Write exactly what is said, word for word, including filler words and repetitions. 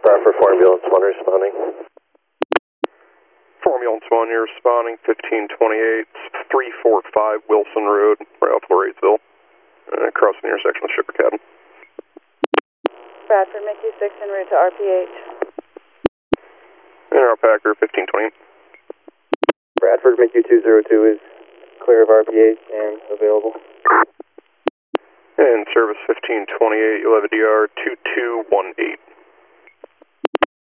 for Formula one responding. Formula one, you're responding, fifteen twenty-eight, three forty-five Wilson Road, right off Loraidsville, uh, across the intersection with Shipper Cabin. Bradford, Mickey six en route to R P H. Air Packer, fifteen twenty-eight. Bradford, Mickey two zero two is clear of R P H and available. And service fifteen twenty-eight, you'll have a D R two two one eight.